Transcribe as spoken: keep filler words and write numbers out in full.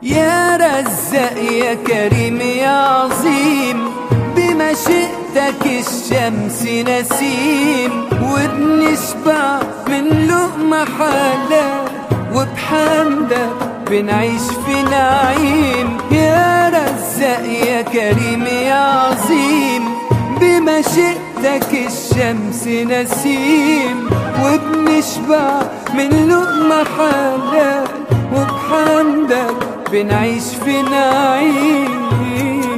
يا رزاق يا كريم يا عظيم، بمشيئتك الشمس نسيم، وبنشبع من لقمة حلال، وبحمدك بنعيش في نعيم. يا رزاق يا كريم يا عظيم، بمشيئتك الشمس نسيم، وبنشبع من لقمة حلال، وبحمدك بنعيش في نعيم.